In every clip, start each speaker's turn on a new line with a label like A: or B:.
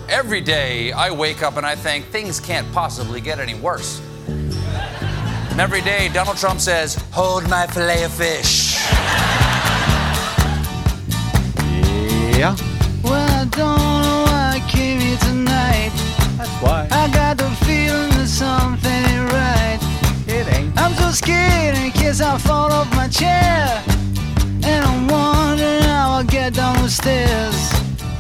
A: Every day I wake up and I think things can't possibly get any worse. And every day Donald Trump says, hold my filet of fish.
B: Yeah.
C: Well, I don't know why I came here tonight.
B: That's why.
C: I got the feeling that something ain't right.
B: It ain't.
C: I'm so scared in case I fall off my chair. And I'm wondering how I'll get down the stairs.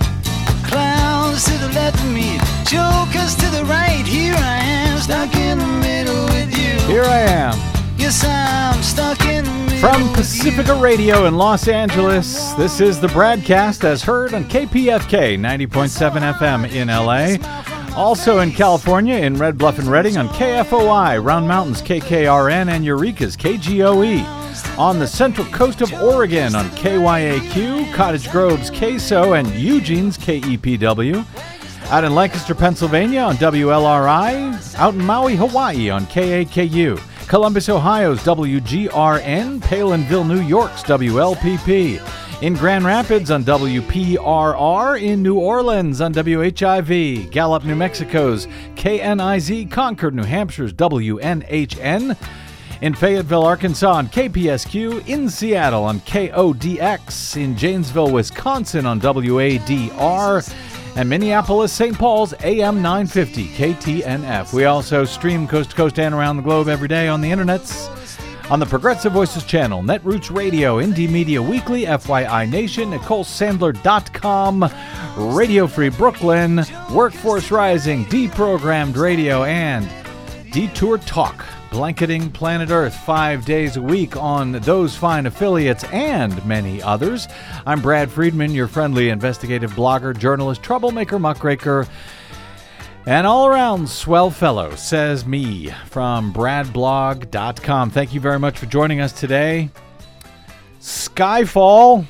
C: Clowns to the left of me, jokers to the right. Here I am, stuck in the middle with you.
B: Here I am.
C: Yes, I'm stuck in the middle
B: From
C: with
B: Pacifica
C: you.
B: Radio in Los Angeles, this is the broadcast as heard on KPFK 90.7 FM in LA. Also in California, in Red Bluff and Redding on KFOI, Round Mountains KKRN, and Eureka's KGOE. On the central coast of Oregon on KYAQ, Cottage Grove's KSO, and Eugene's KEPW. Out in Lancaster, Pennsylvania on WLRI. Out in Maui, Hawaii on KAKU. Columbus, Ohio's WGRN. Palinville, New York's WLPP. In Grand Rapids on WPRR, in New Orleans on WHIV, Gallup, New Mexico's KNIZ, Concord, New Hampshire's WNHN, in Fayetteville, Arkansas on KPSQ, in Seattle on KODX, in Janesville, Wisconsin on WADR, and Minneapolis, St. Paul's AM 950 KTNF. We also stream coast to coast and around the globe every day on the internets. On the Progressive Voices channel, Netroots Radio, Indie Media Weekly, FYI Nation, NicoleSandler.com, Radio Free Brooklyn, Workforce Rising, Deprogrammed Radio, and Detour Talk, blanketing planet Earth 5 days a week on those fine affiliates and many others. I'm Brad Friedman, your friendly investigative blogger, journalist, troublemaker, muckraker, and all-around swell fellow, says me, from bradblog.com. Thank you very much for joining us today. Skyfall.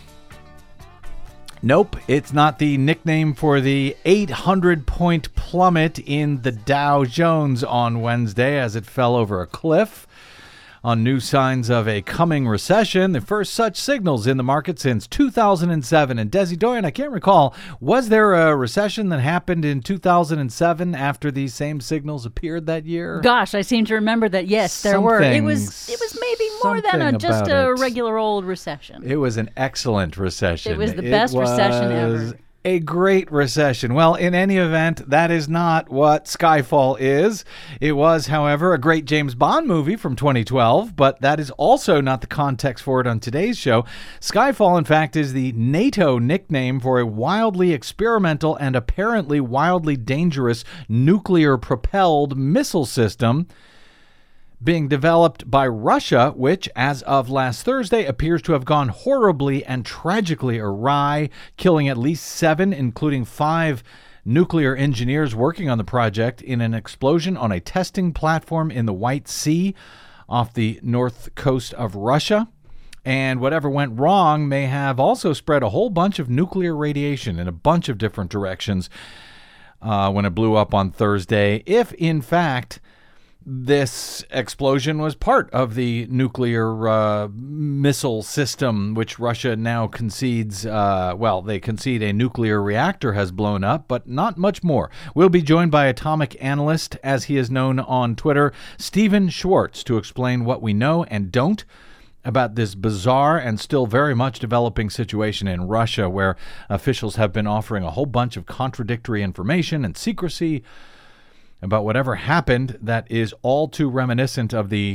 B: Nope, it's not the nickname for the 800-point plummet in the Dow Jones on Wednesday as it fell over a cliff. On new signs of a coming recession, the first such signals in the market since 2007. And Desi Doyen, I can't recall, was there a recession that happened in 2007 after these same signals appeared that year?
D: Gosh, I seem to remember that, yes, there were. It was maybe more than just a regular old recession.
B: It was an excellent recession.
D: It was the best recession ever.
B: A great recession. Well, in any event, that is not what Skyfall is. It was, however, a great James Bond movie from 2012, but that is also not the context for it on today's show. Skyfall, in fact, is the NATO nickname for a wildly experimental and apparently wildly dangerous nuclear-propelled missile system being developed by Russia, which, as of last Thursday, appears to have gone horribly and tragically awry, killing at least 7, including 5 nuclear engineers working on the project in an explosion on a testing platform in the White Sea off the north coast of Russia. And whatever went wrong may have also spread a whole bunch of nuclear radiation in a bunch of different directions when it blew up on Thursday, if, in fact, this explosion was part of the nuclear missile system, which Russia now concedes, they concede a nuclear reactor has blown up, but not much more. We'll be joined by atomic analyst, as he is known on Twitter, Stephen Schwartz, to explain what we know and don't about this bizarre and still very much developing situation in Russia, where officials have been offering a whole bunch of contradictory information and secrecy about whatever happened that is all too reminiscent of the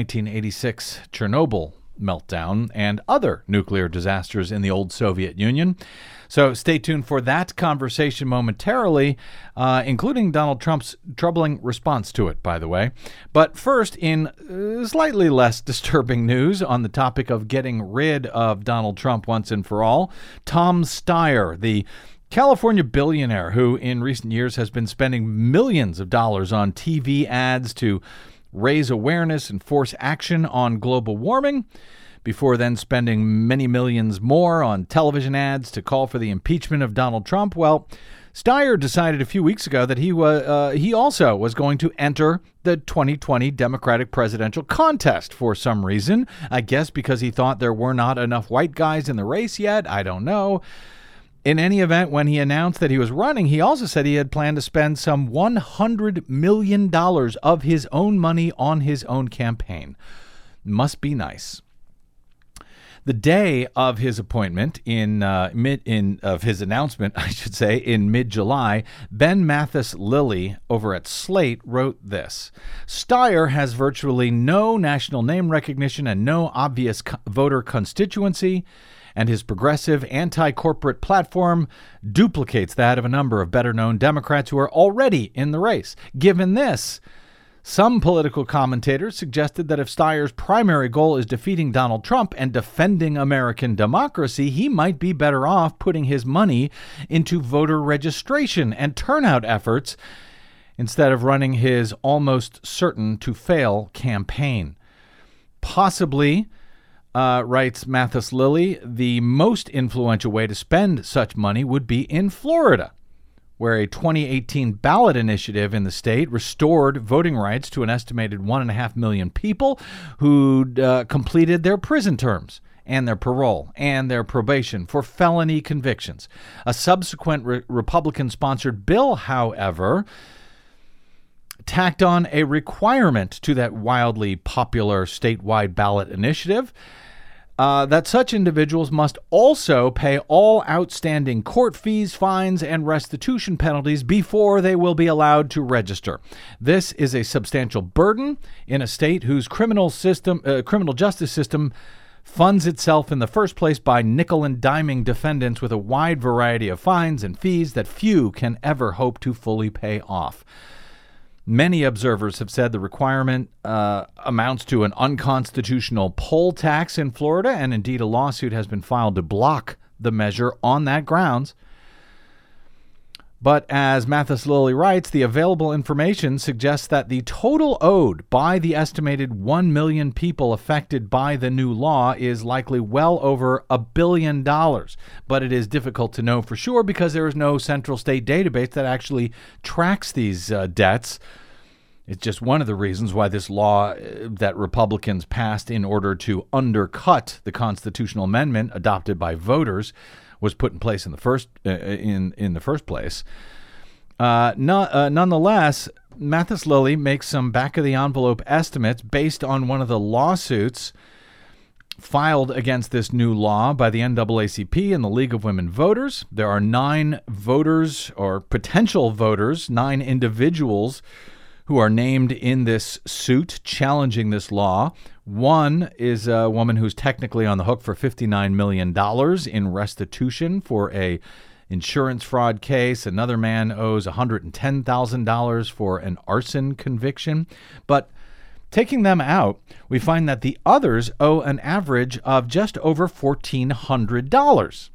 B: 1986 Chernobyl meltdown and other nuclear disasters in the old Soviet Union. So stay tuned for that conversation momentarily, including Donald Trump's troubling response to it, by the way. But first, in slightly less disturbing news on the topic of getting rid of Donald Trump once and for all, Tom Steyer, the California billionaire who in recent years has been spending millions of dollars on TV ads to raise awareness and force action on global warming, before then spending many millions more on television ads to call for the impeachment of Donald Trump. Well, Steyer decided a few weeks ago that he also was going to enter the 2020 Democratic presidential contest for some reason. I guess because he thought there were not enough white guys in the race yet. I don't know. In any event, when he announced that he was running, he also said he had planned to spend some $100 million of his own money on his own campaign. Must be nice. The day of his appointment of his announcement, I should say, in mid-July, Ben Mathis Lilly over at Slate wrote this: Steyer has virtually no national name recognition and no obvious voter constituency, and his progressive anti-corporate platform duplicates that of a number of better-known Democrats who are already in the race. Given this, some political commentators suggested that if Steyer's primary goal is defeating Donald Trump and defending American democracy, he might be better off putting his money into voter registration and turnout efforts instead of running his almost certain to fail campaign. Possibly, writes Mathis Lilly, the most influential way to spend such money would be in Florida, where a 2018 ballot initiative in the state restored voting rights to an estimated 1.5 million people who'd completed their prison terms and their parole and their probation for felony convictions. A subsequent Republican-sponsored bill, however, tacked on a requirement to that wildly popular statewide ballot initiative that such individuals must also pay all outstanding court fees, fines, and restitution penalties before they will be allowed to register. This is a substantial burden in a state whose criminal justice system funds itself in the first place by nickel and diming defendants with a wide variety of fines and fees that few can ever hope to fully pay off. Many observers have said the requirement amounts to an unconstitutional poll tax in Florida, and indeed a lawsuit has been filed to block the measure on that grounds. But as Mathis Lilly writes, the available information suggests that the total owed by the estimated 1 million people affected by the new law is likely well over $1 billion. But it is difficult to know for sure because there is no central state database that actually tracks these debts. It's just one of the reasons why this law that Republicans passed in order to undercut the constitutional amendment adopted by voters was put in place in the first place. Nonetheless, Mathis Lilly makes some back-of-the-envelope estimates based on one of the lawsuits filed against this new law by the NAACP and the League of Women Voters. There are 9 voters or potential voters, 9 individuals who are named in this suit challenging this law. One is a woman who's technically on the hook for $59 million in restitution for a insurance fraud case. Another man owes $110,000 for an arson conviction. But taking them out, we find that the others owe an average of just over $1,400.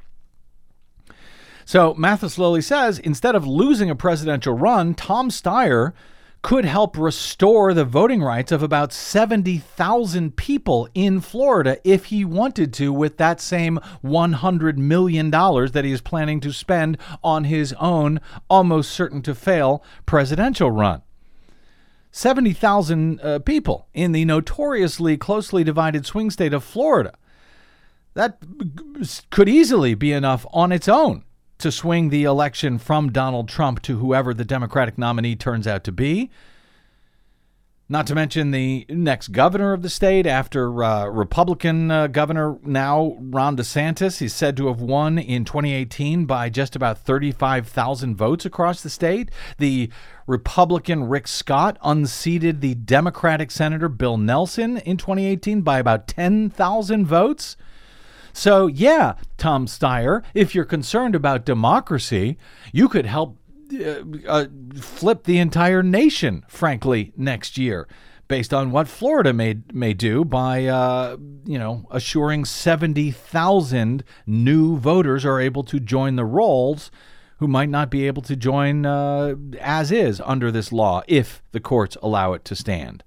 B: So Mathis Lilly says instead of losing a presidential run, Tom Steyer could help restore the voting rights of about 70,000 people in Florida if he wanted to, with that same $100 million that he is planning to spend on his own almost certain to fail presidential run. 70,000 people in the notoriously closely divided swing state of Florida. That could easily be enough on its own to swing the election from Donald Trump to whoever the Democratic nominee turns out to be. Not to mention the next governor of the state after Republican governor now Ron DeSantis. He's said to have won in 2018 by just about 35,000 votes across the state. The Republican Rick Scott unseated the Democratic Senator Bill Nelson in 2018 by about 10,000 votes. So, yeah, Tom Steyer, if you're concerned about democracy, you could help flip the entire nation, frankly, next year, based on what Florida may do by, assuring 70,000 new voters are able to join the rolls who might not be able to join as is under this law if the courts allow it to stand.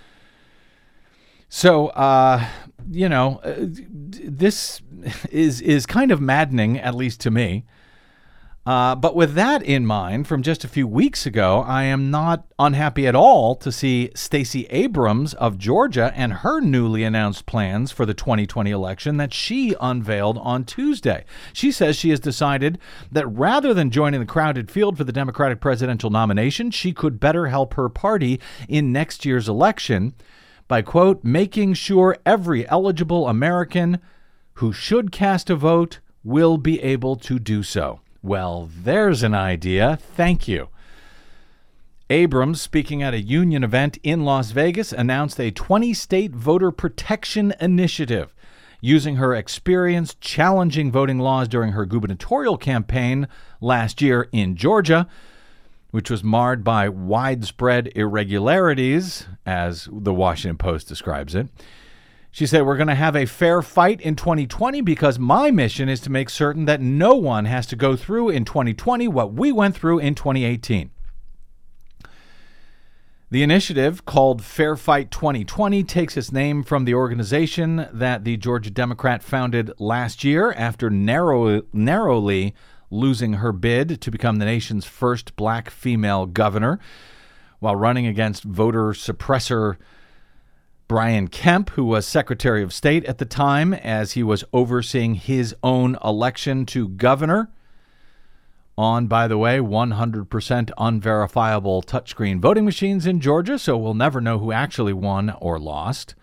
B: So, this is kind of maddening, at least to me. But with that in mind, from just a few weeks ago, I am not unhappy at all to see Stacey Abrams of Georgia and her newly announced plans for the 2020 election that she unveiled on Tuesday. She says she has decided that rather than joining the crowded field for the Democratic presidential nomination, she could better help her party in next year's election by, quote, making sure every eligible American who should cast a vote will be able to do so. Well, there's an idea. Thank you. Abrams, speaking at a union event in Las Vegas, announced a 20-state voter protection initiative. Using her experience challenging voting laws during her gubernatorial campaign last year in Georgia, which was marred by widespread irregularities, as the Washington Post describes it. She said, we're going to have a fair fight in 2020 because my mission is to make certain that no one has to go through in 2020 what we went through in 2018. The initiative, called Fair Fight 2020, takes its name from the organization that the Georgia Democrat founded last year after narrowly losing her bid to become the nation's first black female governor while running against voter suppressor Brian Kemp, who was Secretary of State at the time as he was overseeing his own election to governor on, by the way, 100% unverifiable touchscreen voting machines in Georgia, so we'll never know who actually won or lost.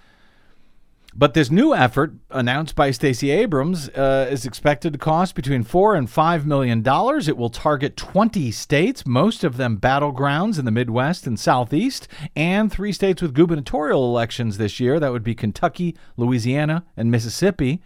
B: But this new effort, announced by Stacey Abrams, is expected to cost between $4 and $5 million. It will target 20 states, most of them battlegrounds in the Midwest and Southeast, and 3 states with gubernatorial elections this year. That would be Kentucky, Louisiana, and Mississippi.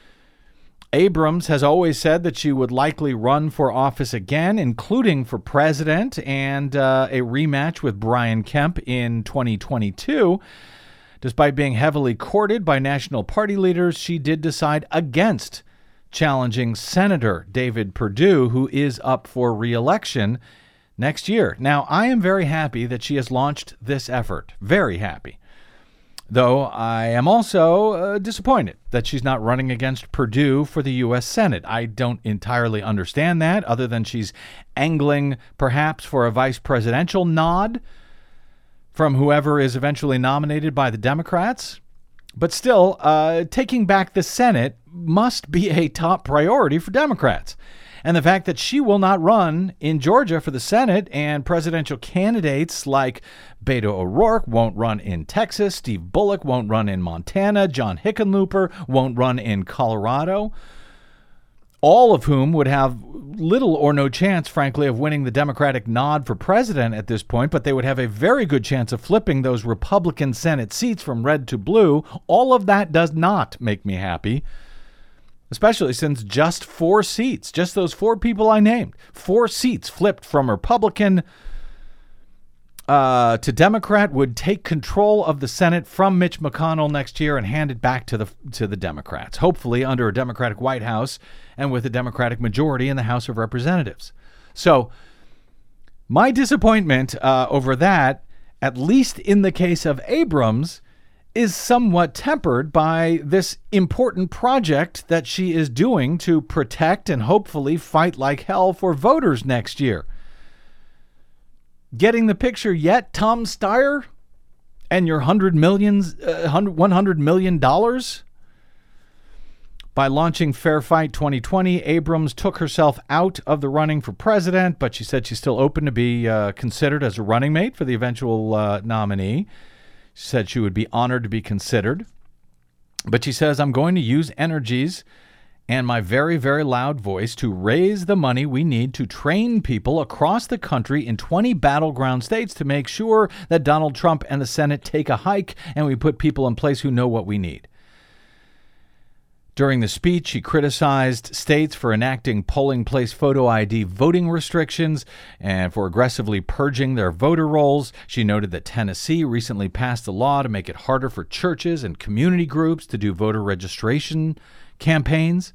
B: Abrams has always said that she would likely run for office again, including for president, and a rematch with Brian Kemp in 2022. Despite being heavily courted by national party leaders, she did decide against challenging Senator David Perdue, who is up for re-election next year. Now, I am very happy that she has launched this effort. Very happy. Though I am also disappointed that she's not running against Perdue for the U.S. Senate. I don't entirely understand that, other than she's angling perhaps for a vice presidential nod from whoever is eventually nominated by the Democrats. But still, taking back the Senate must be a top priority for Democrats. And the fact that she will not run in Georgia for the Senate, and presidential candidates like Beto O'Rourke won't run in Texas, Steve Bullock won't run in Montana, John Hickenlooper won't run in Colorado, all of whom would have little or no chance, frankly, of winning the Democratic nod for president at this point, but they would have a very good chance of flipping those Republican Senate seats from red to blue. All of that does not make me happy, especially since just 4 seats, just those 4 people I named, 4 seats flipped from Republican to Democrat would take control of the Senate from Mitch McConnell next year and hand it back to the Democrats, hopefully under a Democratic White House and with a Democratic majority in the House of Representatives. So my disappointment over that, at least in the case of Abrams, is somewhat tempered by this important project that she is doing to protect and hopefully fight like hell for voters next year. Getting the picture yet, Tom Steyer, and your $100 million? By launching Fair Fight 2020, Abrams took herself out of the running for president, but she said she's still open to be considered as a running mate for the eventual nominee. She said she would be honored to be considered. But she says, I'm going to use energies and my very, very loud voice to raise the money we need to train people across the country in 20 battleground states to make sure that Donald Trump and the Senate take a hike and we put people in place who know what we need. During the speech, she criticized states for enacting polling place photo ID voting restrictions and for aggressively purging their voter rolls. She noted that Tennessee recently passed a law to make it harder for churches and community groups to do voter registration campaigns.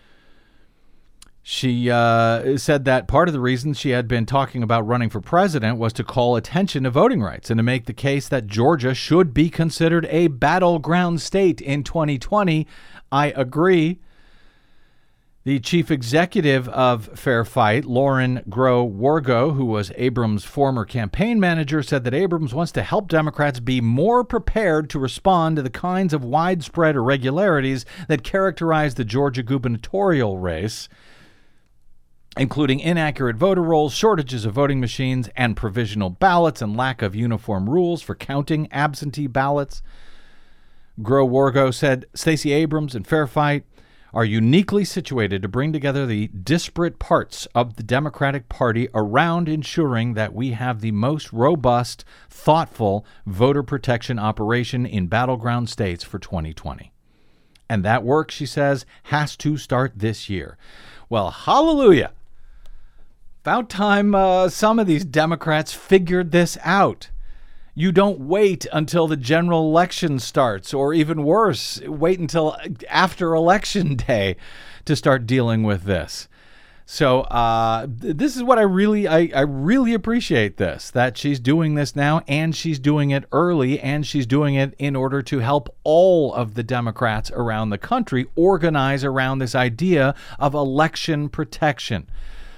B: She said that part of the reason she had been talking about running for president was to call attention to voting rights and to make the case that Georgia should be considered a battleground state in 2020. I agree. The chief executive of Fair Fight, Lauren Groh-Wargo, who was Abrams' former campaign manager, said that Abrams wants to help Democrats be more prepared to respond to the kinds of widespread irregularities that characterize the Georgia gubernatorial race, including inaccurate voter rolls, shortages of voting machines and provisional ballots, and lack of uniform rules for counting absentee ballots. Groh-Wargo said Stacey Abrams and Fair Fight are uniquely situated to bring together the disparate parts of the Democratic Party around ensuring that we have the most robust, thoughtful voter protection operation in battleground states for 2020. And that work, she says, has to start this year. Well, hallelujah. About time some of these Democrats figured this out. You don't wait until the general election starts, or even worse, wait until after Election Day to start dealing with this. So this is what I really appreciate this, that she's doing this now, and she's doing it early, and she's doing it in order to help all of the Democrats around the country organize around this idea of election protection.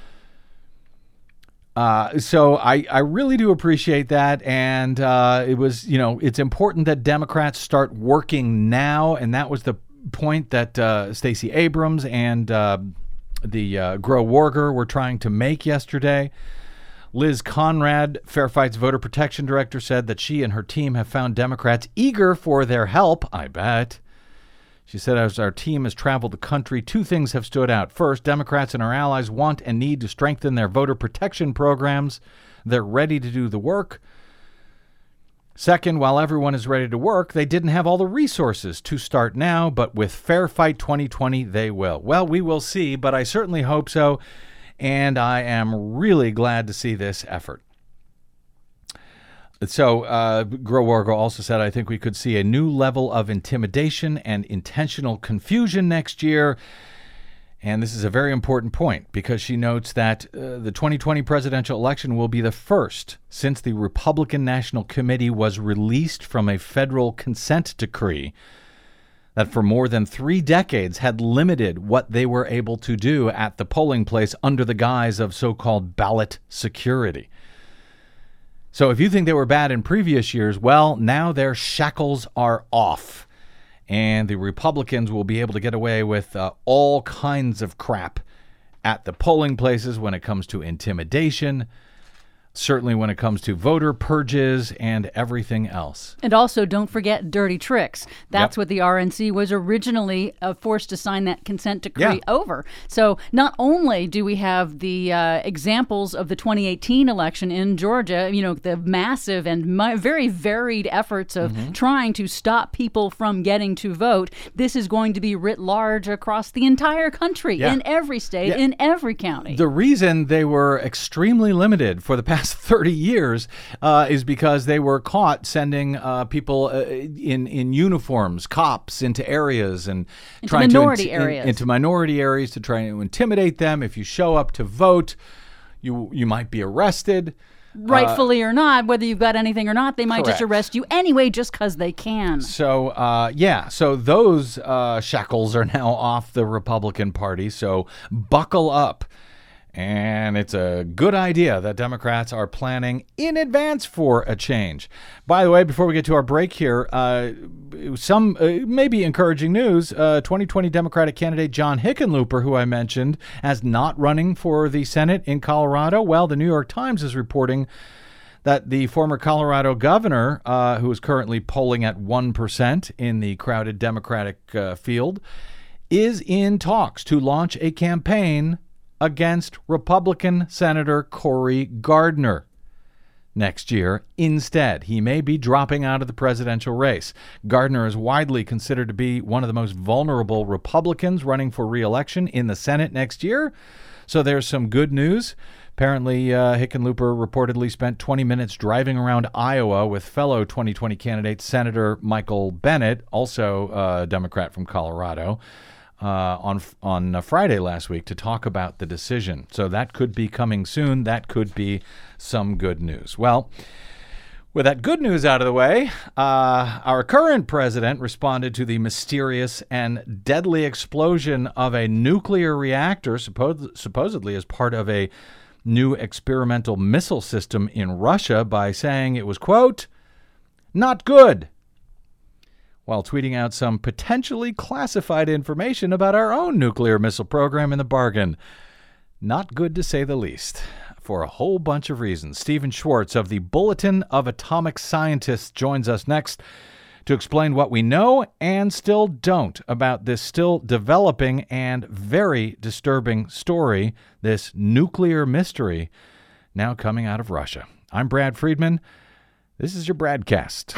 B: So I really do appreciate that, and it was, it's important that Democrats start working now, and that was the point that Stacey Abrams and the Groh-Wargo were trying to make yesterday. Liz Conrad, Fair Fight's voter protection director, said that she and her team have found Democrats eager for their help, I bet. She said, as our team has traveled the country, two things have stood out. First, Democrats and our allies want and need to strengthen their voter protection programs. They're ready to do the work. Second, while everyone is ready to work, they didn't have all the resources to start now, but with Fair Fight 2020, they will. Well, we will see, but I certainly hope so, and I am really glad to see this effort. So Groh-Wargo also said, I think we could see a new level of intimidation and intentional confusion next year. And this is a very important point because she notes that the 2020 presidential election will be the first since the Republican National Committee was released from a federal consent decree that for more than 3 decades had limited what they were able to do at the polling place under the guise of so-called ballot security. So if you think they were bad in previous years, well, now their shackles are off. And the Republicans will be able to get away with all kinds of crap at the polling places when it comes to intimidation, certainly when it comes to voter purges and everything else.
D: And also, don't forget dirty tricks. That's what the RNC was originally forced to sign that consent decree over. So not only do we have the examples of the 2018 election in Georgia, the massive and very varied efforts of trying to stop people from getting to vote, this is going to be writ large across the entire country, in every state, in every county.
B: The reason they were extremely limited for the past 30 years is because they were caught sending people in uniforms, cops, into areas and
D: into minority areas.
B: Into minority areas to try to intimidate them. If you show up to vote, you might be arrested.
D: Rightfully or not, whether you've got anything or not, they might just arrest you anyway just because they can.
B: So, so those shackles are now off the Republican Party, so buckle up. And it's a good idea that Democrats are planning in advance for a change. By the way, before we get to our break here, some maybe encouraging news. 2020 Democratic candidate John Hickenlooper, who I mentioned as not running for the Senate in Colorado. Well, the New York Times is reporting that the former Colorado governor, who is currently polling at 1% in the crowded Democratic field, is in talks to launch a campaign against Republican Senator Cory Gardner next year. Instead, he may be dropping out of the presidential race. Gardner is widely considered to be one of the most vulnerable Republicans running for re-election in the Senate next year. So there's some good news. Apparently, Hickenlooper reportedly spent 20 minutes driving around Iowa with fellow 2020 candidate Senator Michael Bennet, also a Democrat from Colorado, on Friday last week to talk about the decision. So that could be coming soon. That could be some good news. Well, With that good news out of the way, our current president responded to the mysterious and deadly explosion of a nuclear reactor, supposedly as part of a new experimental missile system in Russia, by saying it was, quote, not good, while tweeting out some potentially classified information about our own nuclear missile program in the bargain. Not good, to say the least, for a whole bunch of reasons. Stephen Schwartz of the Bulletin of Atomic Scientists joins us next to explain what we know and still don't about this still developing and very disturbing story, this nuclear mystery now coming out of Russia. I'm Brad Friedman. This is your Bradcast.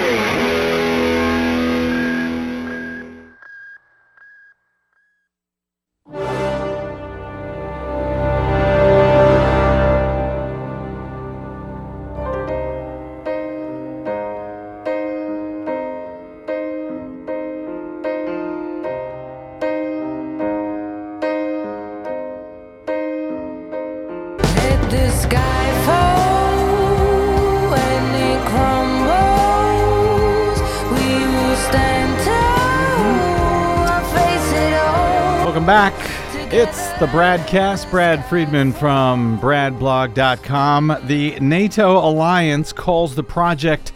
B: Welcome back. It's the Bradcast. Brad Friedman from BradBlog.com. The NATO alliance calls the project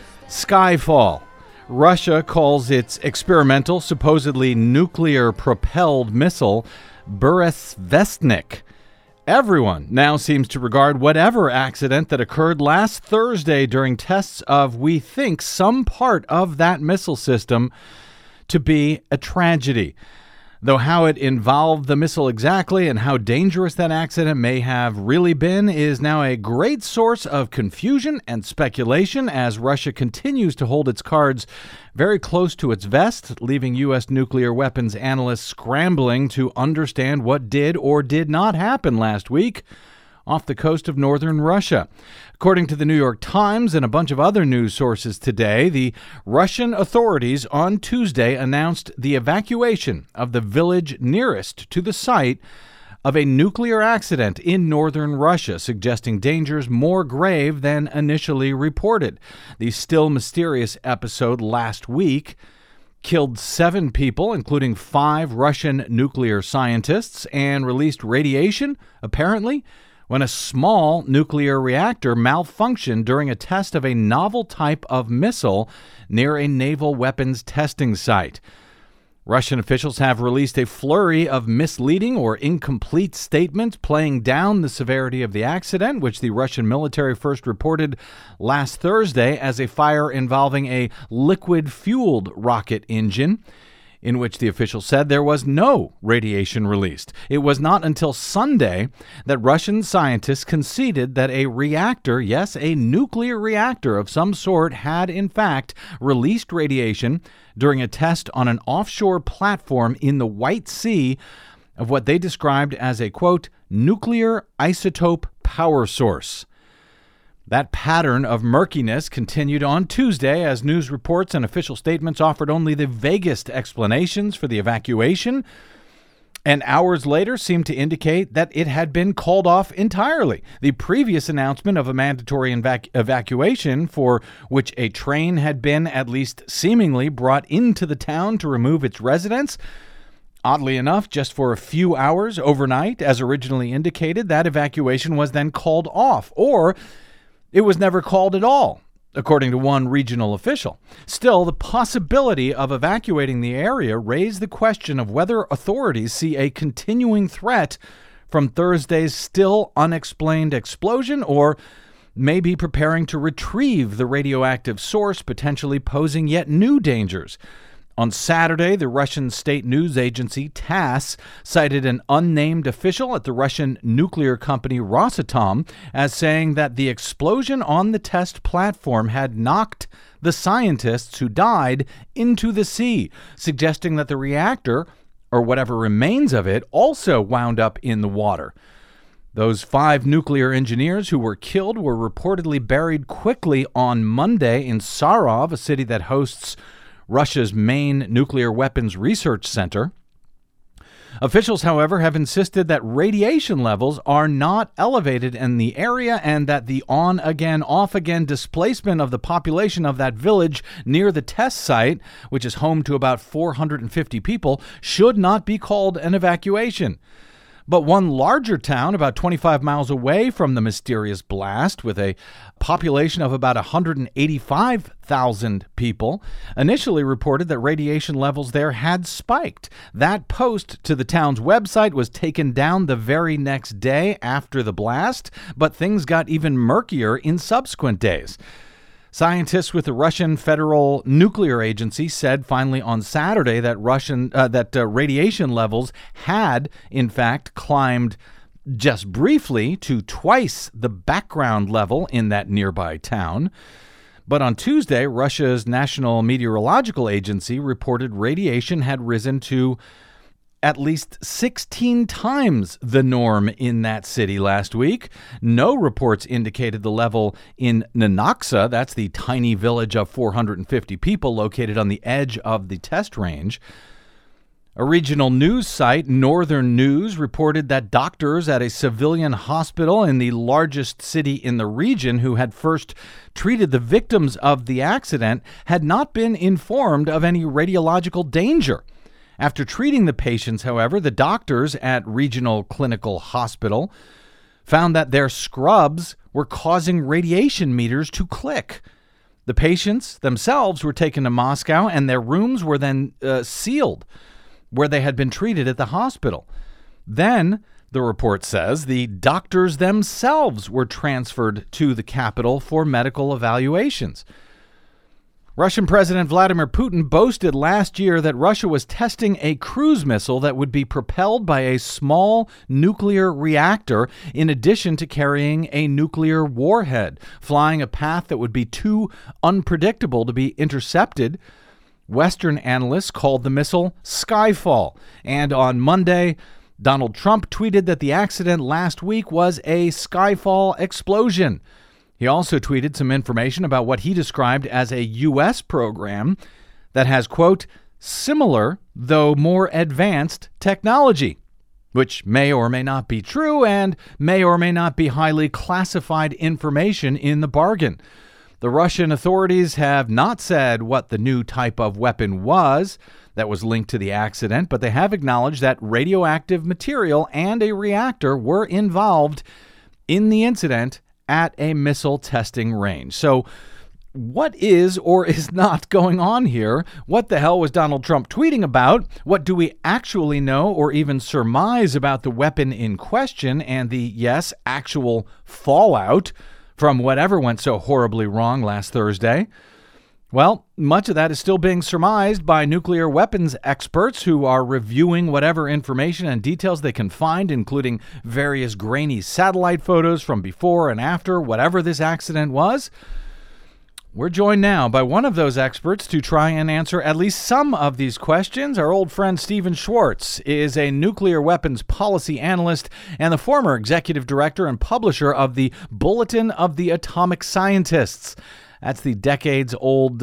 B: Skyfall. Russia calls its experimental, supposedly nuclear-propelled missile Burisvestnik. Everyone now seems to regard whatever accident that occurred last Thursday during tests of, we think, some part of that missile system to be a tragedy. Though how it involved the missile exactly and how dangerous that accident may have really been is now a great source of confusion and speculation as Russia continues to hold its cards very close to its vest, leaving U.S. nuclear weapons analysts scrambling to understand what did or did not happen last week off the coast of northern Russia. According to the New York Times and a bunch of other news sources today, the Russian authorities on Tuesday announced the evacuation of the village nearest to the site of a nuclear accident in northern Russia, suggesting dangers more grave than initially reported. The still mysterious episode last week killed 7 people, including 5 Russian nuclear scientists, and released radiation, apparently, when a small nuclear reactor malfunctioned during a test of a novel type of missile near a naval weapons testing site. Russian officials have released a flurry of misleading or incomplete statements playing down the severity of the accident, which the Russian military first reported last Thursday as a fire involving a liquid-fueled rocket engine, in which the official said there was no radiation released. It was not until Sunday that Russian scientists conceded that a reactor, yes, a nuclear reactor of some sort, had in fact released radiation during a test on an offshore platform in the White Sea of what they described as a, quote, nuclear isotope power source. That pattern of murkiness continued on Tuesday as news reports and official statements offered only the vaguest explanations for the evacuation, and hours later seemed to indicate that it had been called off entirely. The previous announcement of a mandatory evacuation, for which a train had been at least seemingly brought into the town to remove its residents, oddly enough, just for a few hours overnight, as originally indicated, that evacuation was then called off, or it was never called at all, according to one regional official. Still, the possibility of evacuating the area raised the question of whether authorities see a continuing threat from Thursday's still unexplained explosion, or may be preparing to retrieve the radioactive source, potentially posing yet new dangers. On Saturday, the Russian state news agency TASS cited an unnamed official at the Russian nuclear company Rosatom as saying that the explosion on the test platform had knocked the scientists who died into the sea, suggesting that the reactor, or whatever remains of it, also wound up in the water. Those 5 nuclear engineers who were killed were reportedly buried quickly on Monday in Sarov, a city that hosts Russia's main nuclear weapons research center. Officials, however, have insisted that radiation levels are not elevated in the area and that the on-again, off-again displacement of the population of that village near the test site, which is home to about 450 people, should not be called an evacuation. But one larger town, about 25 miles away from the mysterious blast, with a population of about 185,000 people, initially reported that radiation levels there had spiked. That post to the town's website was taken down the very next day after the blast, but things got even murkier in subsequent days. Scientists with the Russian Federal Nuclear Agency said finally on Saturday that radiation levels had, in fact, climbed just briefly to twice the background level in that nearby town. But on Tuesday, Russia's National Meteorological Agency reported radiation had risen to at least 16 times the norm in that city last week. No reports indicated the level in Nanoxa, that's the tiny village of 450 people located on the edge of the test range. A regional news site, Northern News, reported that doctors at a civilian hospital in the largest city in the region who had first treated the victims of the accident had not been informed of any radiological danger. After treating the patients, however, the doctors at Regional Clinical Hospital found that their scrubs were causing radiation meters to click. The patients themselves were taken to Moscow, and their rooms were then sealed where they had been treated at the hospital. Then, the report says, the doctors themselves were transferred to the capital for medical evaluations. Russian President Vladimir Putin boasted last year that Russia was testing a cruise missile that would be propelled by a small nuclear reactor in addition to carrying a nuclear warhead, flying a path that would be too unpredictable to be intercepted. Western analysts called the missile Skyfall. And on Monday, Donald Trump tweeted that the accident last week was a Skyfall explosion. He also tweeted some information about what he described as a U.S. program that has, quote, similar, though more advanced technology, which may or may not be true and may or may not be highly classified information in the bargain. The Russian authorities have not said what the new type of weapon was that was linked to the accident, but they have acknowledged that radioactive material and a reactor were involved in the incident at a missile testing range. So what is or is not going on here? What the hell was Donald Trump tweeting about? What do we actually know or even surmise about the weapon in question and the, yes, actual fallout from whatever went so horribly wrong last Thursday? Well, much of that is still being surmised by nuclear weapons experts who are reviewing whatever information and details they can find, including various grainy satellite photos from before and after whatever this accident was. We're joined now by one of those experts to try and answer at least some of these questions. Our old friend Stephen Schwartz is a nuclear weapons policy analyst and the former executive director and publisher of the Bulletin of the Atomic Scientists. That's the decades-old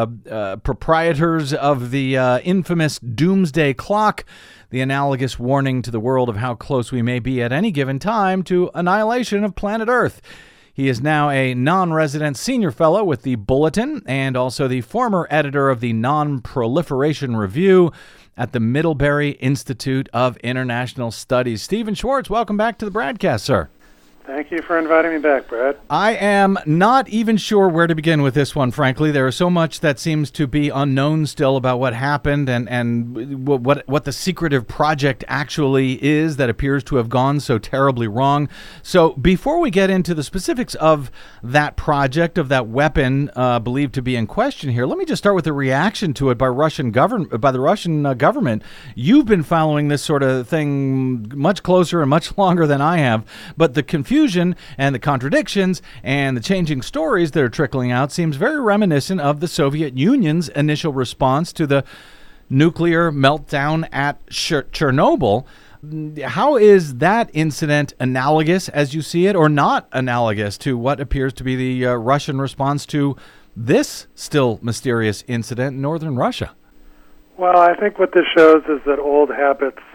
B: proprietors of the infamous doomsday clock, the analogous warning to the world of how close we may be at any given time to annihilation of planet Earth. He is now a non-resident senior fellow with the Bulletin and also the former editor of the Non-Proliferation Review at the Middlebury Institute of International Studies. Stephen Schwartz, welcome back to the broadcast, sir.
E: Thank you for inviting me back, Brad.
B: I am not even sure where to begin with this one, frankly. There is so much that seems to be unknown still about what happened and what the secretive project actually is that appears to have gone so terribly wrong. So before we get into the specifics of that project, of that weapon believed to be in question here, let me just start with the reaction to it by the Russian government. You've been following this sort of thing much closer and much longer than I have, but the confusion and the contradictions and the changing stories that are trickling out seems very reminiscent of the Soviet Union's initial response to the nuclear meltdown at Chernobyl. How is that incident analogous, as you see it, or not analogous to what appears to be the Russian response to this still mysterious incident in northern Russia?
E: Well, I think what this shows is that old habits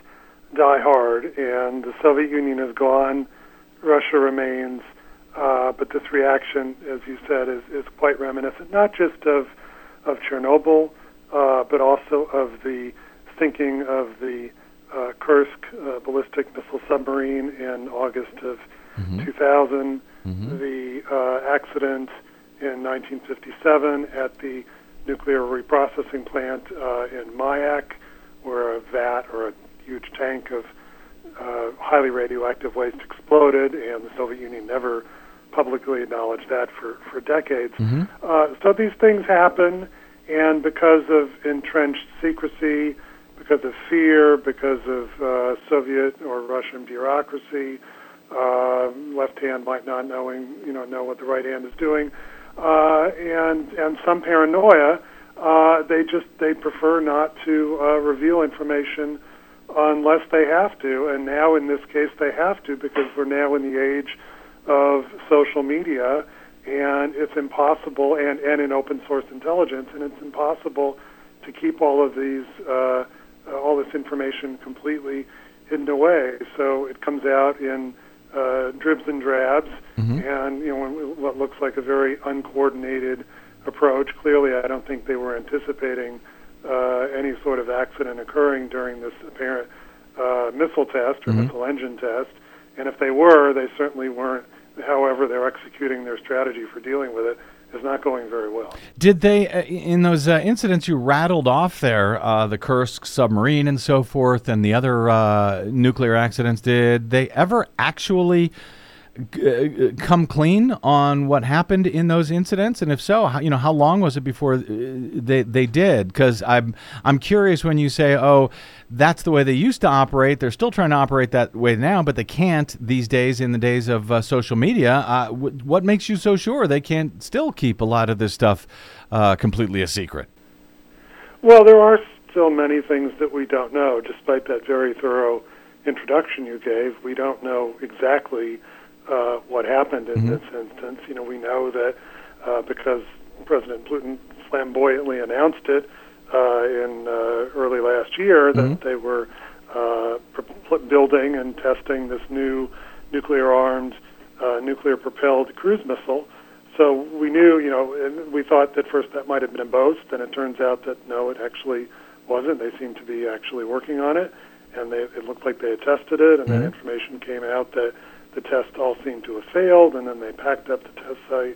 E: die hard, and the Soviet Union is gone, Russia remains, but this reaction, as you said, is quite reminiscent, not just of Chernobyl, but also of the sinking of the Kursk ballistic missile submarine in August of 2000, the accident in 1957 at the nuclear reprocessing plant in Mayak, where a vat or a huge tank of highly radioactive waste exploded, and the Soviet Union never publicly acknowledged that for decades. So these things happen, and because of entrenched secrecy, because of fear, because of Soviet or Russian bureaucracy, left hand might not know what the right hand is doing, and some paranoia, they prefer not to reveal information unless they have to. And now in this case they have to, because we're now in the age of social media, and it's impossible, and in open source intelligence, and it's impossible to keep all of these all this information completely hidden away. So it comes out in dribs and drabs, and what looks like a very uncoordinated approach. Clearly, I don't think they were anticipating any sort of accident occurring during this apparent missile test or missile engine test. And if they were, they certainly weren't. However, they're executing their strategy for dealing with it is not going very well.
B: Did they, in those incidents you rattled off there, the Kursk submarine and so forth, and the other nuclear accidents, did they ever actually come clean on what happened in those incidents? And if so, how long was it before they did? Because I'm curious when you say, oh, that's the way they used to operate. They're still trying to operate that way now, but they can't these days in the days of social media. What makes you so sure they can't still keep a lot of this stuff completely a secret?
E: Well, there are still many things that we don't know. Despite that very thorough introduction you gave, we don't know exactly what happened in this instance. We know that because President Putin flamboyantly announced it in early last year that they were building and testing this new nuclear-armed, nuclear-propelled cruise missile. So we knew, and we thought that first that might have been a boast, and it turns out that no, it actually wasn't. They seemed to be actually working on it, and it looked like they had tested it, and then information came out that the tests all seemed to have failed, and then they packed up the test site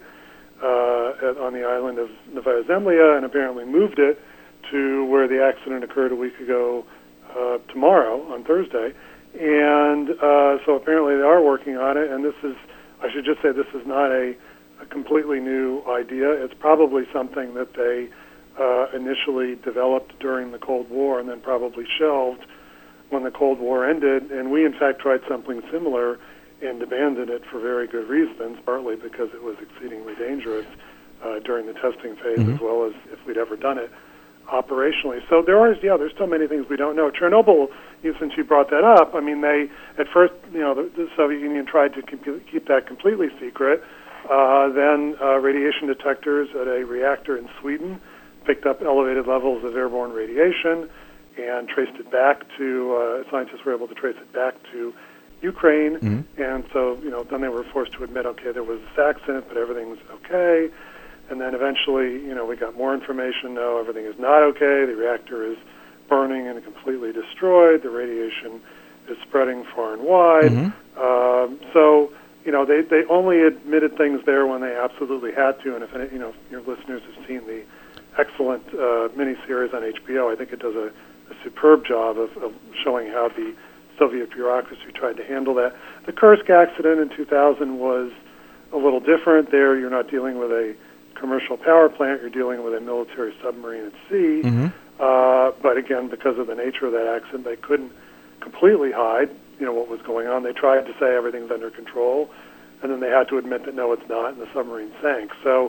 E: on the island of Novaya Zemlya and apparently moved it to where the accident occurred a week ago tomorrow, on Thursday. And so apparently they are working on it, and I should just say this is not a completely new idea. It's probably something that they initially developed during the Cold War and then probably shelved when the Cold War ended. And we, in fact, tried something similar and abandoned it for very good reasons, partly because it was exceedingly dangerous during the testing phase, as well as if we'd ever done it operationally. So there's still many things we don't know. Chernobyl, since you brought that up, I mean, they, at first, the Soviet Union tried to keep that completely secret. Then radiation detectors at a reactor in Sweden picked up elevated levels of airborne radiation and traced it back to, scientists were able to trace it back to Ukraine, and so then they were forced to admit, okay, there was this accident, but everything's okay. And then eventually, we got more information. No, everything is not okay. The reactor is burning and completely destroyed. The radiation is spreading far and wide. So they only admitted things there when they absolutely had to. And if your listeners have seen the excellent miniseries on HBO, I think it does a superb job of showing how the Soviet bureaucracy tried to handle that. The Kursk accident in 2000 was a little different. There, you're not dealing with a commercial power plant; you're dealing with a military submarine at sea. But again, because of the nature of that accident, they couldn't completely hide, what was going on. They tried to say everything's under control, and then they had to admit that no, it's not, and the submarine sank. So,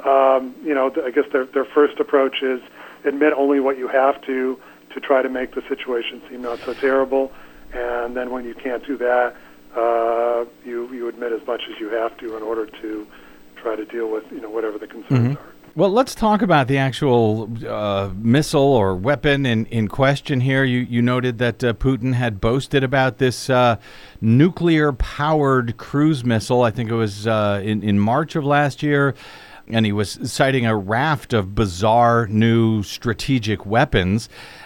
E: I guess their first approach is admit only what you have to try to make the situation seem not so terrible. And then when you can't do that, you admit as much as you have to in order to try to deal with whatever the concerns are.
B: Well, let's talk about the actual missile or weapon in question here. You noted that Putin had boasted about this nuclear-powered cruise missile. I think it was in March of last year, and he was citing a raft of bizarre new strategic weapons.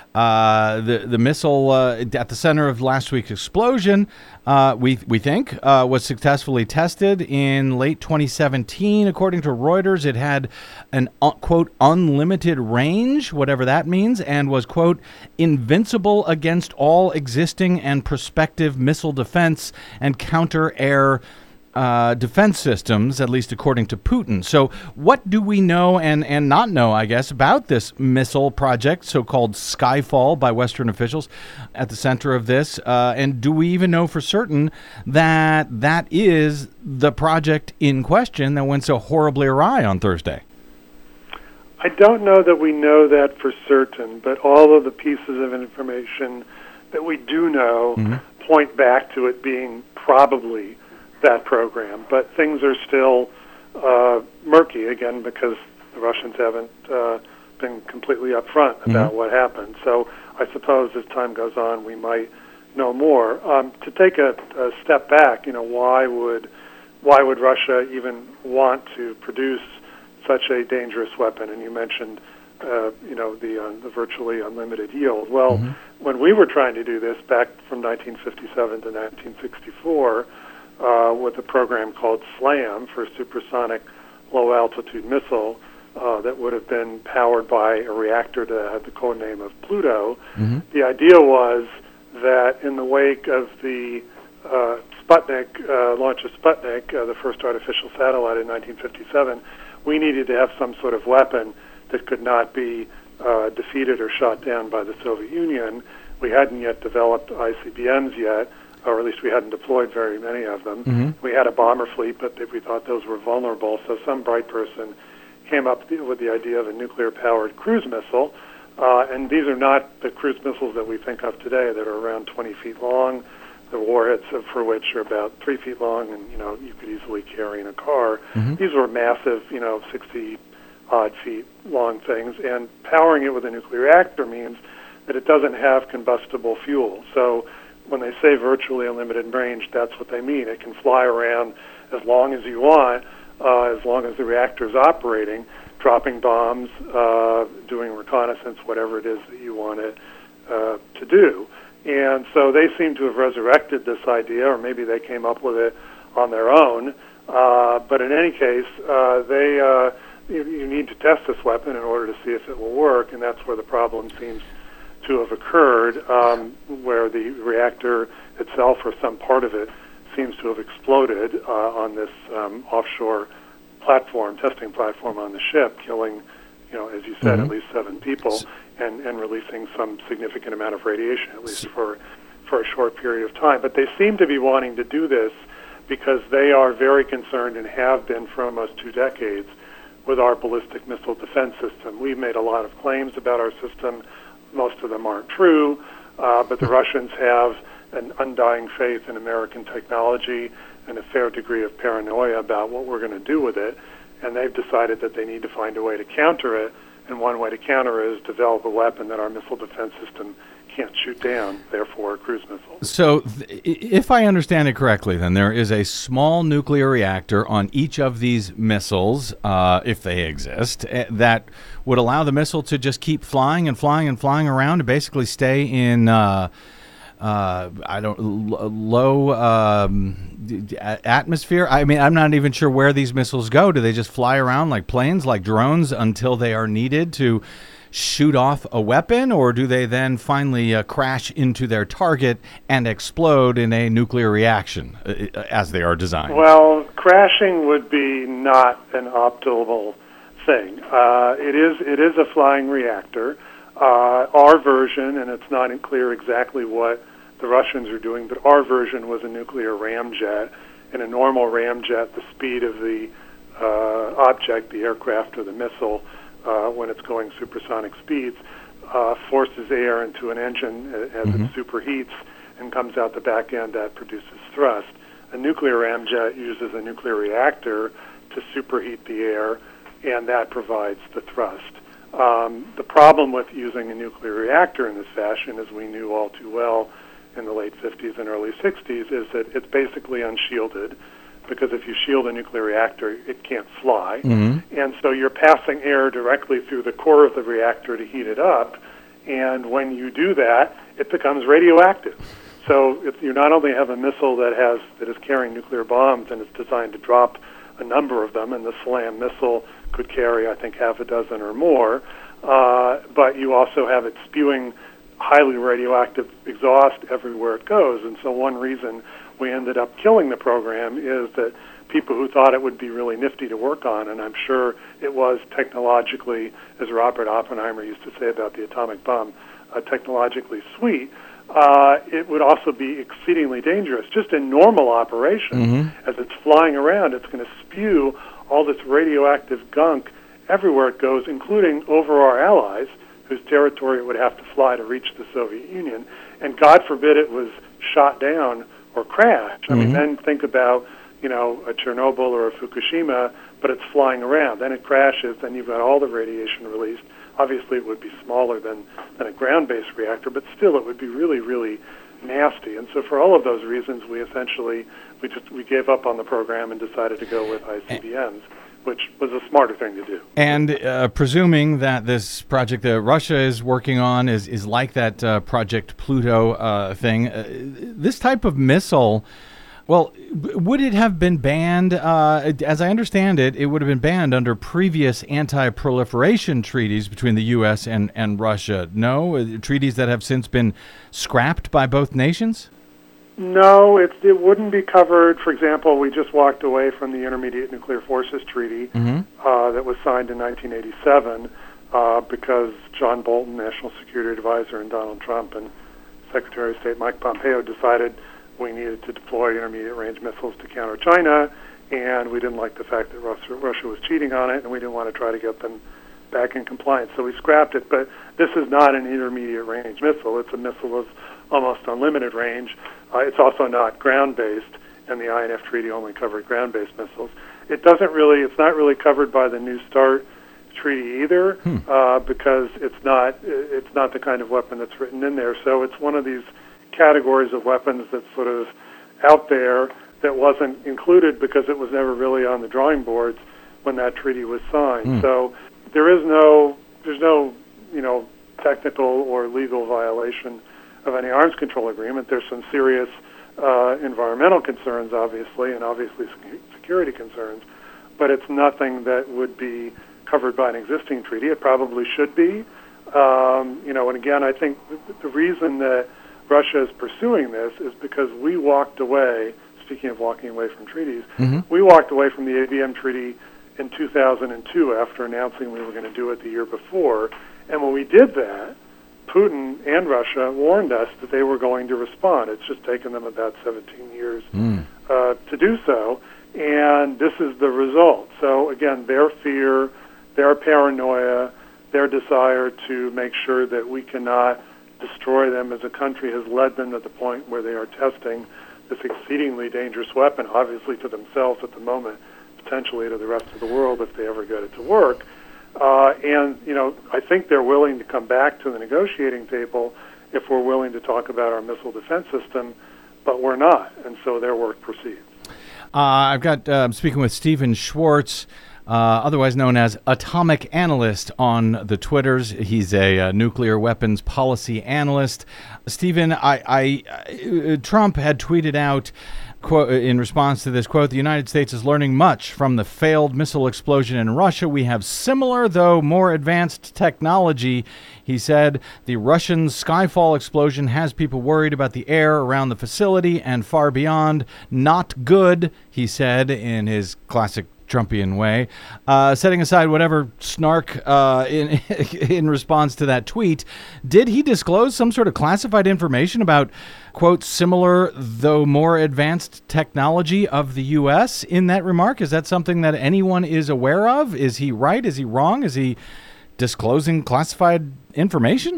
B: The missile at the center of last week's explosion, we think, was successfully tested in late 2017. According to Reuters, it had an, quote, unlimited range, whatever that means, and was, quote, invincible against all existing and prospective missile defense and counter-air defense systems, at least according to Putin. So what do we know and not know, I guess, about this missile project, so-called Skyfall by Western officials at the center of this? And do we even know for certain that that is the project in question that went so horribly awry on Thursday?
E: I don't know that we know that for certain, but all of the pieces of information that we do know point back to it being probably that program, but things are still murky again because the Russians haven't been completely upfront about what happened. So I suppose as time goes on, we might know more. To take a step back, why would Russia even want to produce such a dangerous weapon? And you mentioned, the virtually unlimited yield. Well, when we were trying to do this back from 1957 to 1964. With a program called SLAM for supersonic low-altitude missile that would have been powered by a reactor that had the code name of Pluto. The idea was that in the wake of the Sputnik launch of Sputnik, the first artificial satellite in 1957, we needed to have some sort of weapon that could not be defeated or shot down by the Soviet Union. We hadn't yet developed ICBMs yet, or at least we hadn't deployed very many of them. We had a bomber fleet, but we thought those were vulnerable, so some bright person came up with the idea of a nuclear-powered cruise missile, and these are not the cruise missiles that we think of today that are around 20 feet long, the warheads for which are about 3 feet long, and you could easily carry in a car. These were massive, 60-odd feet long things, and powering it with a nuclear reactor means that it doesn't have combustible fuel. So when they say virtually unlimited range, that's what they mean. It can fly around as long as you want, as long as the reactor is operating, dropping bombs, doing reconnaissance, whatever it is that you want it to do. And so they seem to have resurrected this idea, or maybe they came up with it on their own. But in any case, you need to test this weapon in order to see if it will work, and that's where the problem seems to have occurred, where the reactor itself or some part of it seems to have exploded on this offshore testing platform on the ship, killing, as you said, at least 7 people, and releasing some significant amount of radiation, at least for a short period of time. But they seem to be wanting to do this because they are very concerned and have been for almost 2 decades with our ballistic missile defense system. We've made a lot of claims about our system. Most of them aren't true, but the Russians have an undying faith in American technology and a fair degree of paranoia about what we're going to do with it, and they've decided that they need to find a way to counter it, and one way to counter it is develop a weapon that our missile defense system can't shoot down, therefore a cruise missile.
B: So if I understand it correctly, then there is a small nuclear reactor on each of these missiles, if they exist, that would allow the missile to just keep flying and flying and flying around to basically stay in low atmosphere. I mean, I'm not even sure where these missiles go. Do they just fly around like planes, like drones, until they are needed to shoot off a weapon, or do they then finally crash into their target and explode in a nuclear reaction as they are designed?
E: Well, crashing would be not an optimal thing. It is a flying reactor. Our version, and it's not clear exactly what the Russians are doing, but our version was a nuclear ramjet. In a normal ramjet, the speed of the object, the aircraft or the missile, when it's going supersonic speeds, forces air into an engine as it superheats and comes out the back end that produces thrust. A nuclear ramjet uses a nuclear reactor to superheat the air and that provides the thrust. The problem with using a nuclear reactor in this fashion, as we knew all too well in the late 50s and early 60s, is that it's basically unshielded, because if you shield a nuclear reactor, it can't fly. And so you're passing air directly through the core of the reactor to heat it up, and when you do that, it becomes radioactive. So you not only have a missile that is carrying nuclear bombs and is designed to drop a number of them, and the SLAM missile could carry, I think, half a dozen or more, but you also have it spewing highly radioactive exhaust everywhere it goes. And so one reason we ended up killing the program is that people who thought it would be really nifty to work on, and I'm sure it was technologically, as Robert Oppenheimer used to say about the atomic bomb, technologically sweet, it would also be exceedingly dangerous. Just in normal operation, as it's flying around, it's going to spew all this radioactive gunk everywhere it goes, including over our allies, whose territory it would have to fly to reach the Soviet Union. And God forbid it was shot down or crashed. I mean, then think about, a Chernobyl or a Fukushima, but it's flying around. Then it crashes, then you've got all the radiation released. Obviously, it would be smaller than a ground-based reactor, but still it would be really, really nasty. And so for all of those reasons, we gave up on the program and decided to go with ICBMs, which was a smarter thing to do.
B: And presuming that this project that Russia is working on is like that Project Pluto thing, this type of missile, well, would it have been banned? As I understand it, it would have been banned under previous anti-proliferation treaties between the U.S. and Russia. No? Treaties that have since been scrapped by both nations?
E: No, it wouldn't be covered. For example, we just walked away from the Intermediate Nuclear Forces Treaty that was signed in 1987 because John Bolton, National Security Advisor, and Donald Trump and Secretary of State Mike Pompeo decided we needed to deploy intermediate-range missiles to counter China, and we didn't like the fact that Russia was cheating on it, and we didn't want to try to get them back in compliance. So we scrapped it, but this is not an intermediate-range missile. It's a missile of almost unlimited range. It's also not ground-based, and the INF Treaty only covered ground-based missiles. It's not really covered by the New START Treaty either, because it's not the kind of weapon that's written in there. So it's one of these categories of weapons that's sort of out there that wasn't included because it was never really on the drawing boards when that treaty was signed. So there's no technical or legal violation of any arms control agreement. There's some serious environmental concerns, obviously, and obviously security concerns, but it's nothing that would be covered by an existing treaty. It probably should be. And again, I think the reason that Russia is pursuing this is because we walked away, speaking of walking away from treaties, we walked away from the ABM Treaty in 2002 after announcing we were going to do it the year before. And when we did that, Putin and Russia warned us that they were going to respond. It's just taken them about 17 years to do so, and this is the result. So again, their fear, their paranoia, their desire to make sure that we cannot destroy them as a country has led them to the point where they are testing this exceedingly dangerous weapon, obviously to themselves at the moment, potentially to the rest of the world if they ever get it to work. I think they're willing to come back to the negotiating table if we're willing to talk about our missile defense system, but we're not, and so their work proceeds.
B: I'm speaking with Stephen Schwartz, otherwise known as Atomic Analyst on the Twitters. He's a nuclear weapons policy analyst. Stephen, Trump had tweeted out, quote, in response to this, quote, "The United States is learning much from the failed missile explosion in Russia. We have similar, though more advanced technology." He said the Russian Skyfall explosion has people worried about the air around the facility and far beyond. Not good, he said in his classic Trumpian way. Setting aside whatever snark in response to that tweet, did he disclose some sort of classified information about, quote, similar though more advanced technology of the U.S. in that remark? Is that something that anyone is aware of? Is he right? Is he wrong? Is he disclosing classified information?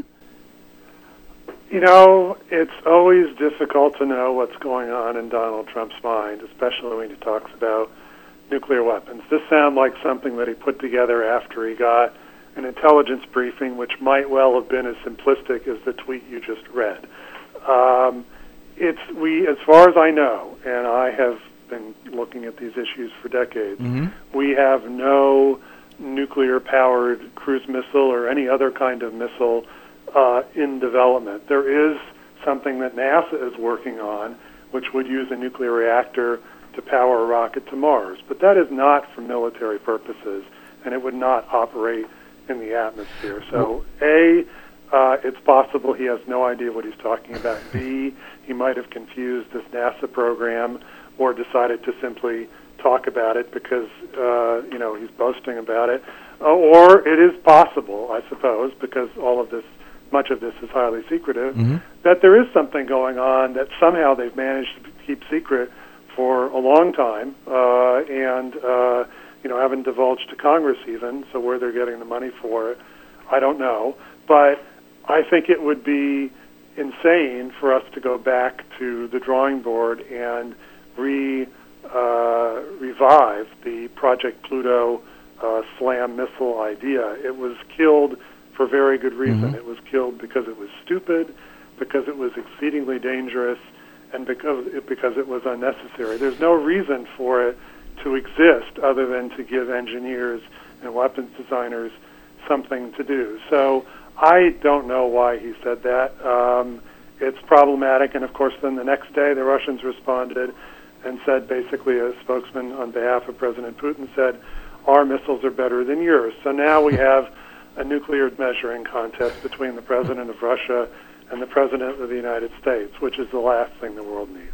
E: It's always difficult to know what's going on in Donald Trump's mind, especially when he talks about nuclear weapons. This sounds like something that he put together after he got an intelligence briefing, which might well have been as simplistic as the tweet you just read. As far as I know, and I have been looking at these issues for decades, we have no nuclear-powered cruise missile or any other kind of missile in development. There is something that NASA is working on, which would use a nuclear reactor to power a rocket to Mars. But that is not for military purposes, and it would not operate in the atmosphere. So, A, it's possible he has no idea what he's talking about. B, he might have confused this NASA program or decided to simply talk about it because, he's boasting about it. Or it is possible, I suppose, because much of this is highly secretive, that there is something going on that somehow they've managed to keep secret for a long time, and haven't divulged to Congress even, so where they're getting the money for it, I don't know. But I think it would be insane for us to go back to the drawing board and revive the Project Pluto SLAM missile idea. It was killed for very good reason. It was killed because it was stupid, because it was exceedingly dangerous, and because it was unnecessary. There's no reason for it to exist other than to give engineers and weapons designers something to do. So I don't know why he said that. It's problematic, and of course then the next day the Russians responded and said, basically a spokesman on behalf of President Putin said, our missiles are better than yours. So now we have a nuclear measuring contest between the president of Russia and the president of the United States, which is the last thing the world needs.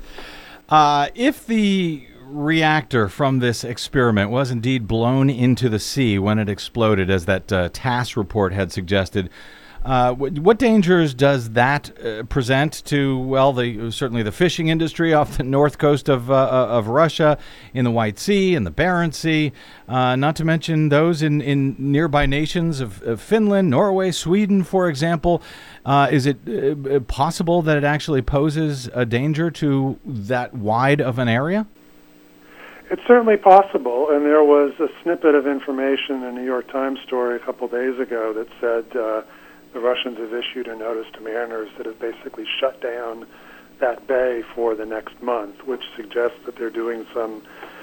B: If the reactor from this experiment was indeed blown into the sea when it exploded, as that TASS report had suggested, what dangers does that present to, certainly the fishing industry off the north coast of Russia, in the White Sea and the Barents Sea, not to mention those in nearby nations of Finland, Norway, Sweden, for example? Is it possible that it actually poses a danger to that wide of an area?
E: It's certainly possible, and there was a snippet of information in a New York Times story a couple days ago that said the Russians have issued a notice to mariners that has basically shut down that bay for the next month, which suggests that they're doing some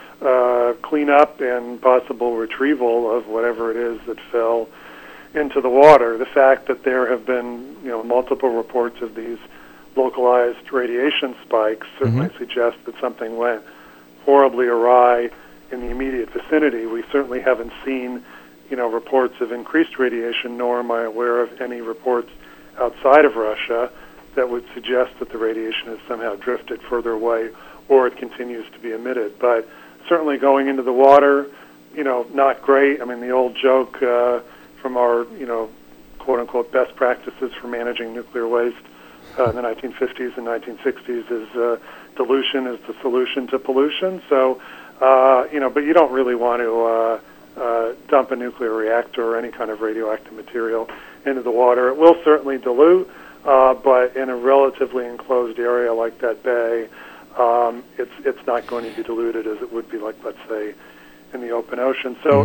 E: cleanup and possible retrieval of whatever it is that fell into the water. The fact that there have been multiple reports of these localized radiation spikes certainly suggests that something went horribly awry in the immediate vicinity. We certainly haven't seen reports of increased radiation, nor am I aware of any reports outside of Russia that would suggest that the radiation has somehow drifted further away or it continues to be emitted. But certainly going into the water, not great. I mean, the old joke from our, quote-unquote best practices for managing nuclear waste in the 1950s and 1960s is dilution is the solution to pollution. So, but you don't really want to dump a nuclear reactor or any kind of radioactive material into the water. It will certainly dilute, but in a relatively enclosed area like that bay, it's not going to be diluted as it would be, like, let's say, in the open ocean. So,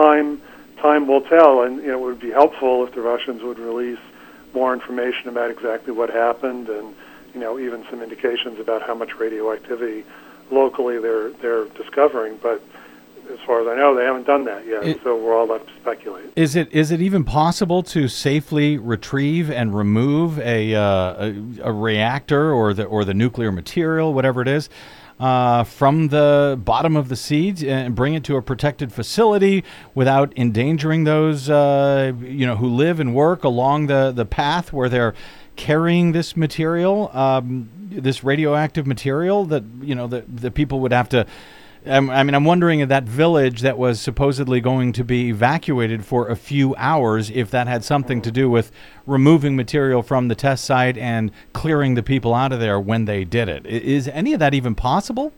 E: time will tell, and it would be helpful if the Russians would release more information about exactly what happened, and even some indications about how much radioactivity locally they're discovering. But as far as I know, they haven't done that yet, so we're all left to speculate. Is
B: it even possible to safely retrieve and remove a reactor or the nuclear material, whatever it is, from the bottom of the sea and bring it to a protected facility without endangering those who live and work along the path where they're carrying this material, this radioactive material that the people would have to? I'm wondering if that village that was supposedly going to be evacuated for a few hours, if that had something to do with removing material from the test site and clearing the people out of there when they did it. Is any of that even possible?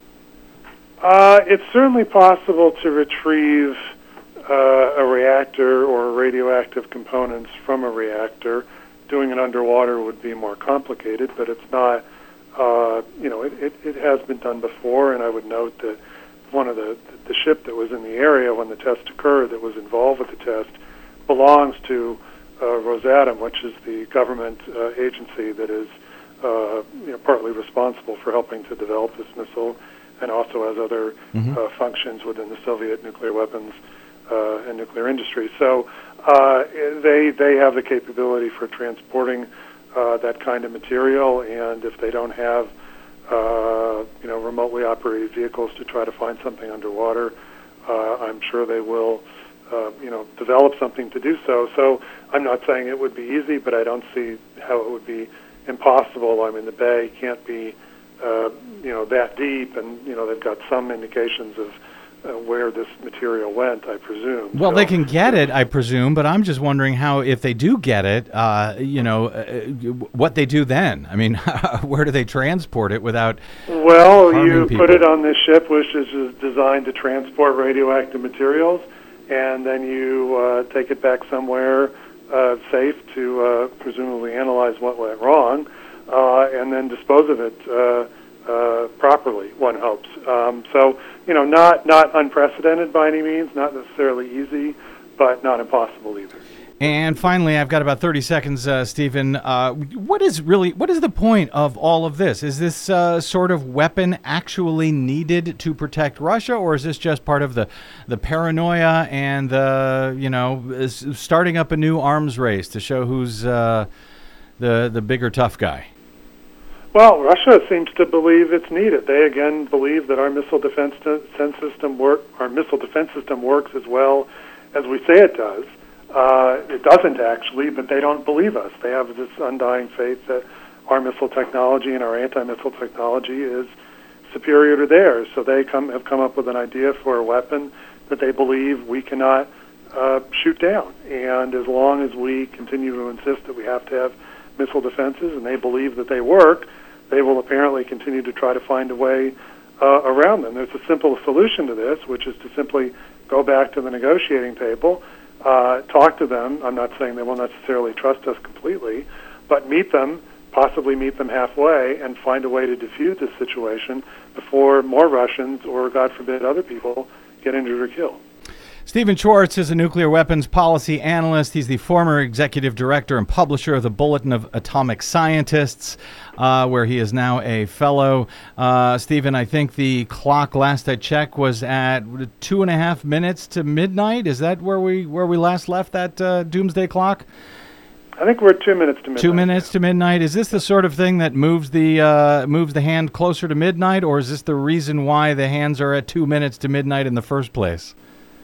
E: It's certainly possible to retrieve a reactor or radioactive components from a reactor. Doing it underwater would be more complicated, but it's not, it has been done before, and I would note that one of the ship that was in the area when the test occurred that was involved with the test belongs to Rosatom, which is the government agency that is partly responsible for helping to develop this missile, and also has other functions within the Soviet nuclear weapons and nuclear industry. So they have the capability for transporting that kind of material, and if they don't have remotely operated vehicles to try to find something underwater, I'm sure they will develop something to do so. So I'm not saying it would be easy, but I don't see how it would be impossible. I mean, the bay can't be that deep, and they've got some indications of where this material went, I presume.
B: Well,
E: so,
B: they can get it, I presume, but I'm just wondering how, if they do get it, what they do then. I mean, where do they transport it without harming
E: you
B: people?
E: put it on this ship, which is designed to transport radioactive materials, and then you take it back somewhere safe to presumably analyze what went wrong, and then dispose of it properly, one hopes. So, not unprecedented by any means, not necessarily easy, but not impossible either.
B: And finally, I've got about 30 seconds, Stephen. What is the point of all of this? Is this sort of weapon actually needed to protect Russia, or is this just part of the paranoia and starting up a new arms race to show who's the bigger tough guy?
E: Well, Russia seems to believe it's needed. They again believe that our missile defense system works as well as we say it does. It doesn't actually, but they don't believe us. They have this undying faith that our missile technology and our anti-missile technology is superior to theirs. So they have come up with an idea for a weapon that they believe we cannot shoot down. And as long as we continue to insist that we have to have missile defenses, and they believe that they work, they will apparently continue to try to find a way around them. There's a simple solution to this, which is to simply go back to the negotiating table, talk to them. I'm not saying they will necessarily trust us completely, but possibly meet them halfway, and find a way to defuse this situation before more Russians, or God forbid other people, get injured or killed.
B: Stephen Schwartz is a nuclear weapons policy analyst. He's the former executive director and publisher of the Bulletin of Atomic Scientists, where he is now a fellow. Stephen, I think the clock last I checked was at 2.5 minutes to midnight. Is that where we last left that doomsday clock?
E: I think we're 2 minutes to midnight.
B: 2 minutes to midnight. Is this the sort of thing that moves the hand closer to midnight, or is this the reason why the hands are at 2 minutes to midnight in the first place?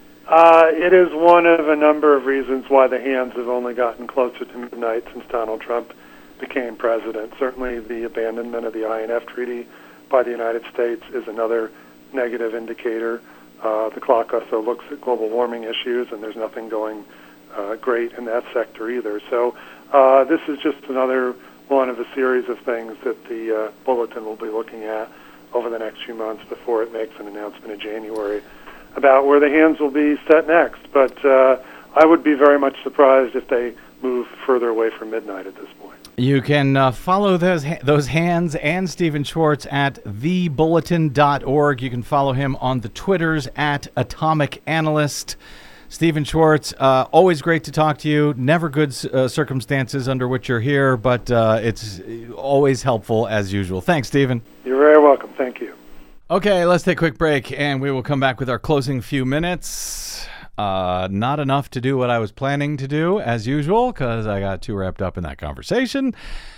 E: It is one of a number of reasons why the hands have only gotten closer to midnight since Donald Trump became president. Certainly the abandonment of the INF Treaty by the United States is another negative indicator. The clock also looks at global warming issues, and there's nothing going great in that sector either. So this is just another one of a series of things that the Bulletin will be looking at over the next few months before it makes an announcement in January about where the hands will be set next. But I would be very much surprised if they move further away from midnight at this point.
B: You can follow those hands and Stephen Schwartz at thebulletin.org. You can follow him on the Twitters at Atomic Analyst. Stephen Schwartz, always great to talk to you. Never good circumstances under which you're here, but it's always helpful as usual. Thanks, Stephen.
E: You're very welcome. Thank you.
B: Okay, let's take a quick break, and we will come back with our closing few minutes. Not enough to do what I was planning to do, as usual, because I got too wrapped up in that conversation.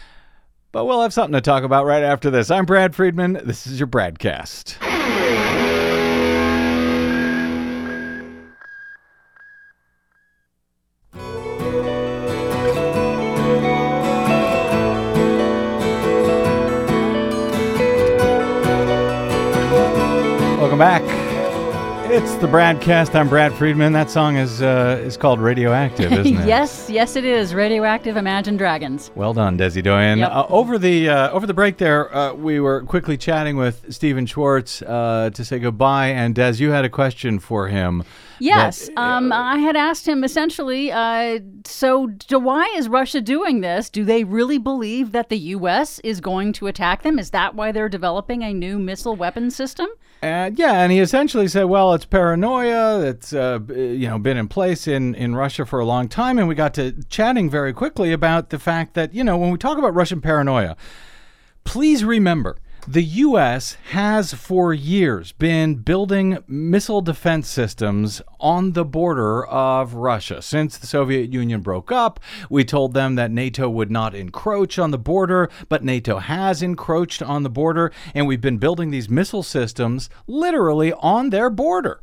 B: But we'll have something to talk about right after this. I'm Brad Friedman. This is your Bradcast. Welcome back. It's the Bradcast. I'm Brad Friedman. That song is called Radioactive, isn't it?
D: Yes, it is. Radioactive Imagine Dragons.
B: Well done, Desi Doyen.
D: Yep.
B: Over the break there, we were quickly chatting with Stephen Schwartz to say goodbye, and Des, you had a question for him.
D: Yes, I had asked him essentially, so why is Russia doing this? Do they really believe that the U.S. is going to attack them? Is that why they're developing a new missile weapon system?
B: And he essentially said, well, it's paranoia that's been in place in Russia for a long time. And we got to chatting very quickly about the fact that, when we talk about Russian paranoia, please remember, the U.S. has for years been building missile defense systems on the border of Russia. Since the Soviet Union broke up, we told them that NATO would not encroach on the border, but NATO has encroached on the border, and we've been building these missile systems literally on their border.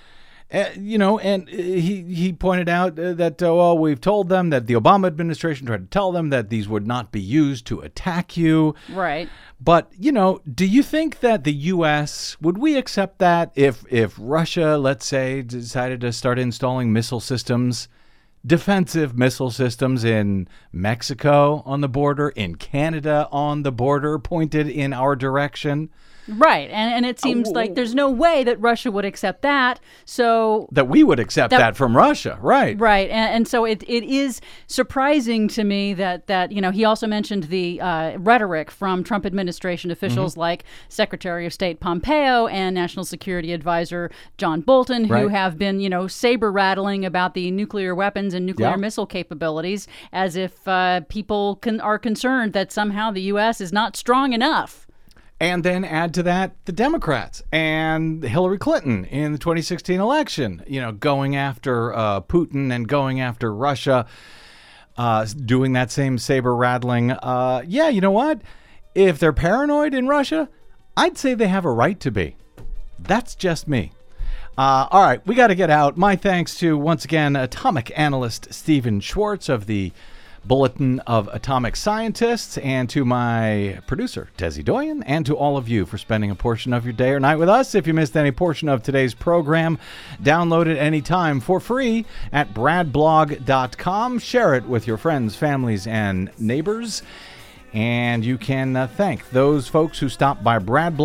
B: And he pointed out that, we've told them that the Obama administration tried to tell them that these would not be used to attack you.
D: Right.
B: But, do you think that the U.S., would we accept that if Russia, let's say, decided to start installing missile systems, defensive missile systems in Mexico on the border, in Canada on the border, pointed in our direction?
D: Right, and it seems like there's no way that Russia would accept that. So
B: that we would accept that from Russia, right?
D: Right, and so it is surprising to me that he also mentioned the rhetoric from Trump administration officials like Secretary of State Pompeo and National Security Advisor John Bolton, who have been saber rattling about the nuclear weapons and nuclear missile capabilities, as if people are concerned that somehow the U.S. is not strong enough.
B: And then add to that the Democrats and Hillary Clinton in the 2016 election, going after Putin and going after Russia, doing that same saber rattling. You know what? If they're paranoid in Russia, I'd say they have a right to be. That's just me. All right, we got to get out. My thanks to, once again, atomic analyst Stephen Schwartz of the Bulletin of Atomic Scientists, and to my producer, Desi Doyen, and to all of you for spending a portion of your day or night with us. If you missed any portion of today's program, download it anytime for free at bradblog.com. Share it with your friends, families, and neighbors. And you can thank those folks who stopped by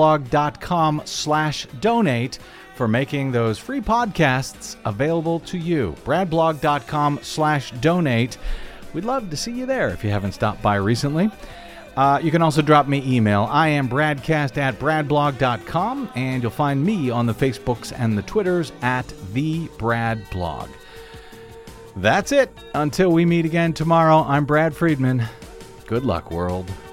B: bradblog.com/donate for making those free podcasts available to you. bradblog.com/donate. We'd love to see you there if you haven't stopped by recently. You can also drop me email. I am bradcast@bradblog.com, and you'll find me on the Facebooks and the Twitters at @TheBradBlog. That's it. Until we meet again tomorrow, I'm Brad Friedman. Good luck, world.